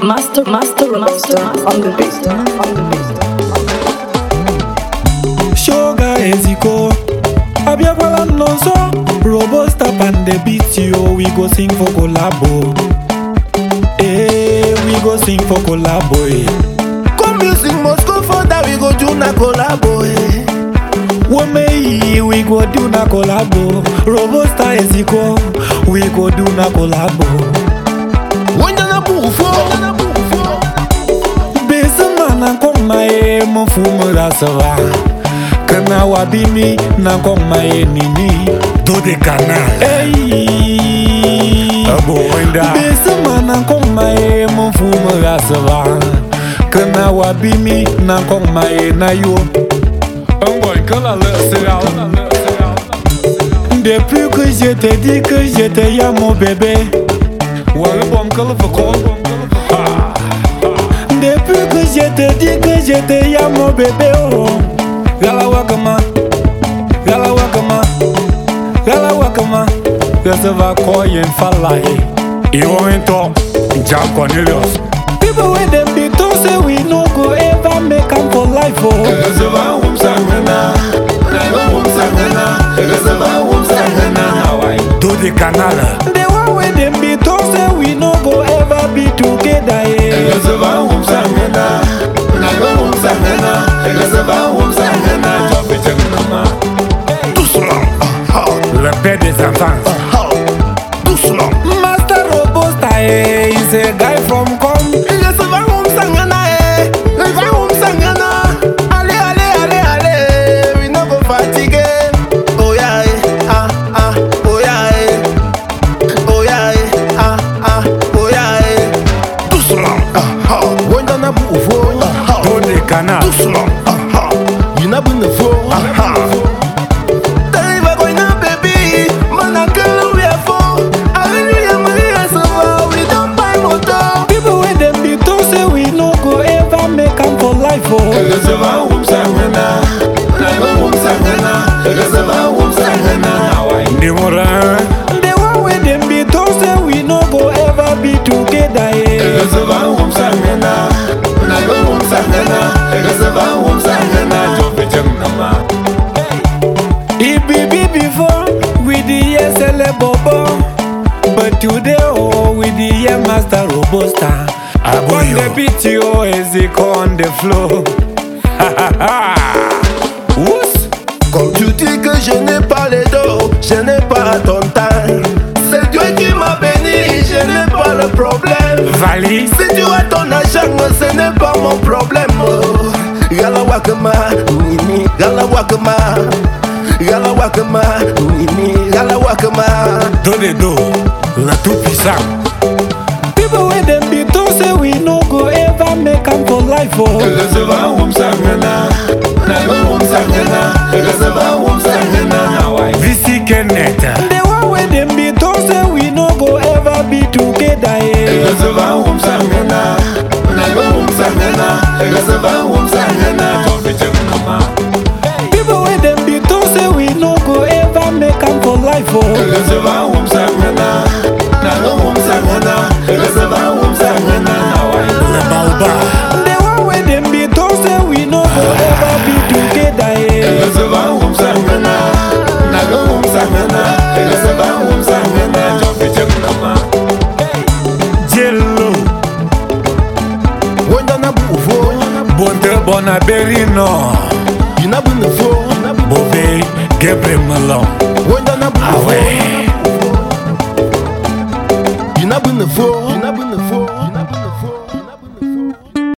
Master on the beat. Sugar Eziko, Abiakwala Nonso, Robusta and the beat yo, we go sing for collabo. We go sing for collabo. Come music must go for that, we go do na collabo. We go do na collabo. Robusta Eziko, we go do na collabo. Wanda bufo, Besama koma mo fumo rasava. Kana wabimi na koma nini do de canal. Abo wenda. Besama na koma mo fumo rasava. Kana wabimi na koma na yo. Depuis que je te dis que je t'aime mon bébé. Depuis que je te dis que je t'aime mon bébé, oh. Gala wakama, gala wakama, gala wakama. Reservoir coin falla. You want to John Cornelius. People when them be told say we no go ever make am for life, oh. Reservoir sangana, reservoir sangana. Do the canal. The one when them be told say we no go ever be together, eh. Reservoir sangana, reservoir sangana. Doucement, le père des enfants. Doucement. Master Robusta, is a guy from Com. Reservoir sangana, reservoir sangana. Allez, we no go fatigue. Oh yeah, oh yeah, oh yeah, oh yeah. Doucement. Wanda na bufo. Do the canal. Doucement. You na bun the floor. People when them be told say we no go ever make am for life, oh. The one when them be told say we no go ever be together, eh. It be before with the SL Bobo, but today oh with the Master Robusta. On the beat yo Eziko on the floor. Whoosh. Comme tu dis que je n'ai pas les dos, je n'ai pas ton temps. C'est Dieu qui m'a béni, je n'ai pas le problème. Valise. Si tu as ton argent, ce n'est pas mon problème. Gala wakama, nini, gala wakama. Gala wakama, nini, gala wakama. Do the do, la tout puissant. People when them be told say we no go ever make am for life, oh. Visi Kenneth. The one when them be told say we no go ever be together, eh. People when them be told say we no go ever make am for life, oh. Le Baoba. The one when them be told say we no go ever be together, eh. Jello. Wanda na bufo, Bonte Bonaberino. you na bun the floor. Bové Gabriel Malone. Wanda na bufo, Away. you na bun the floor.